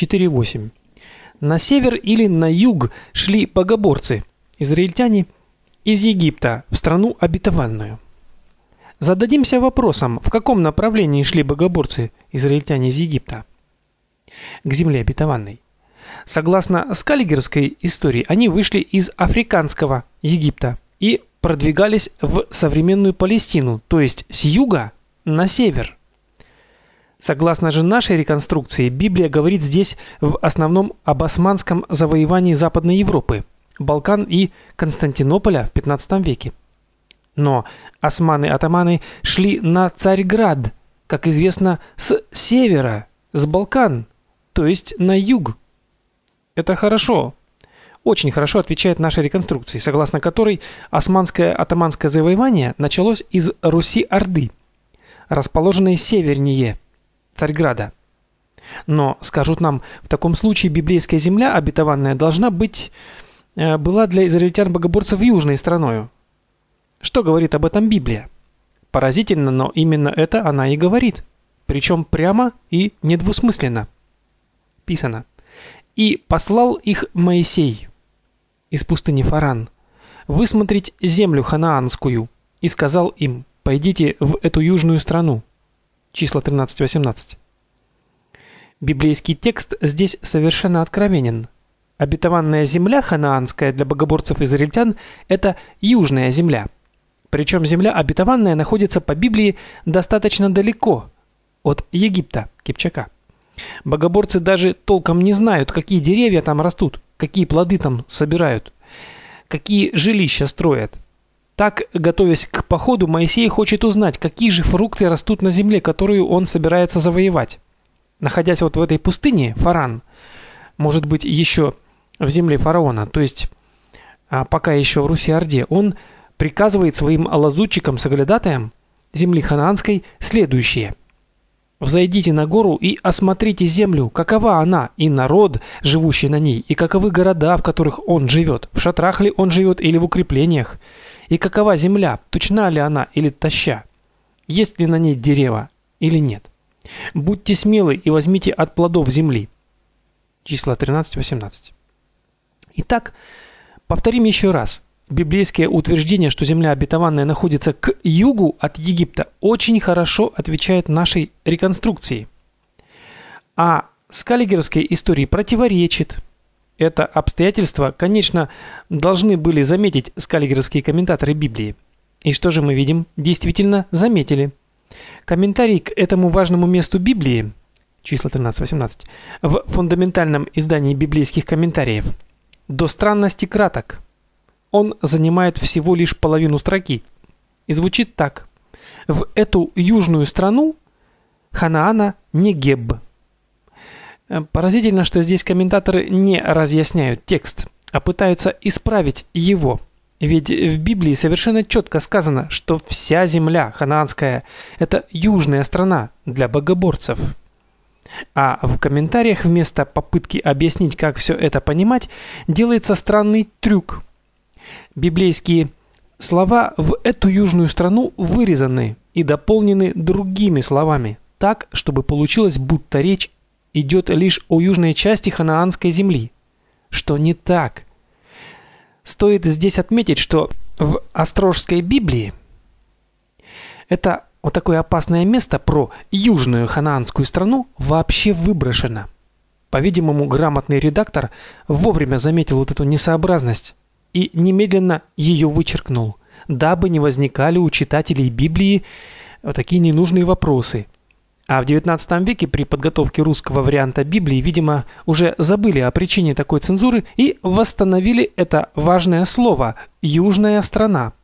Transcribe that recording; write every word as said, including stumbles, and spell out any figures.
четыре восемь. На север или на юг шли богоборцы, израильтяне, из Египта в страну обетованную. Зададимся вопросом, в каком направлении шли богоборцы, израильтяне из Египта к земле обетованной. Согласно скаллигерской истории, они вышли из африканского Египта и продвигались в современную Палестину, то есть с юга на север. Согласно же нашей реконструкции, Библия говорит здесь в основном об османском завоевании Западной Европы, Балкан и Константинополя в пятнадцатом веке. Но османы-атаманы шли на Царьград, как известно, с севера, с Балкан, то есть на юг. Это хорошо, очень хорошо отвечает нашей реконструкции, согласно которой османское атаманское завоевание началось из Руси-Орды, расположенной севернее Царьграда. Но, скажут нам, в таком случае библейская земля обетованная должна быть была для израильтян-богоборцев южной страною. Что говорит об этом Библия? Поразительно, но именно это она и говорит, причем прямо и недвусмысленно. Писано: «И послал их Моисей из пустыни Фаран высмотреть землю ханаанскую, и сказал им: пойдите в эту южную страну». Числа тринадцать восемнадцать. Библейский текст здесь совершенно откровенен. Обетованная земля ханаанская для богоборцев-израильтян – это южная земля. Причем земля обетованная находится по Библии достаточно далеко от Египта, Кипчака. Богоборцы даже толком не знают, какие деревья там растут, какие плоды там собирают, какие жилища строят. Так, готовясь к походу, Моисей хочет узнать, какие же фрукты растут на земле, которую он собирается завоевать. Находясь вот в этой пустыне, Фаран, может быть, еще в земле фараона, то есть а пока еще в Руси-Орде, он приказывает своим лазутчикам-соглядатаям земли ханаанской следующее: «Взойдите на гору и осмотрите землю, какова она, и народ, живущий на ней, и каковы города, в которых он живет, в шатрах ли он живет или в укреплениях, и какова земля, тучна ли она или тоща, есть ли на ней дерева или нет. Будьте смелы и возьмите от плодов земли». Числа тринадцать восемнадцать. Итак, повторим еще раз. Библейское утверждение, что земля обетованная находится к югу от Египта, очень хорошо отвечает нашей реконструкции. А скаллигеровской истории противоречит. Это обстоятельство, конечно, должны были заметить скаллигеровские комментаторы Библии. И что же мы видим? Действительно заметили. Комментарий к этому важному месту Библии, числа тринадцать восемнадцать, в фундаментальном издании библейских комментариев до странности краток. Он занимает всего лишь половину строки и звучит так: в эту южную страну Ханаана Негеб. Поразительно, что здесь комментаторы не разъясняют текст, а пытаются исправить его. Ведь в Библии совершенно четко сказано, что вся земля ханаанская – это южная страна для богоборцев. А в комментариях вместо попытки объяснить, как все это понимать, делается странный трюк. Библейские слова в эту южную страну вырезаны и дополнены другими словами, так, чтобы получилось, будто речь идет лишь о южной части ханаанской земли, что не так. Стоит здесь отметить, что в Острожской Библии это вот такое опасное место про южную ханаанскую страну вообще выброшено. По-видимому, грамотный редактор вовремя заметил вот эту несообразность и немедленно ее вычеркнул, дабы не возникали у читателей Библии вот такие ненужные вопросы. А в девятнадцатом веке при подготовке русского варианта Библии, видимо, уже забыли о причине такой цензуры и восстановили это важное слово «южная страна».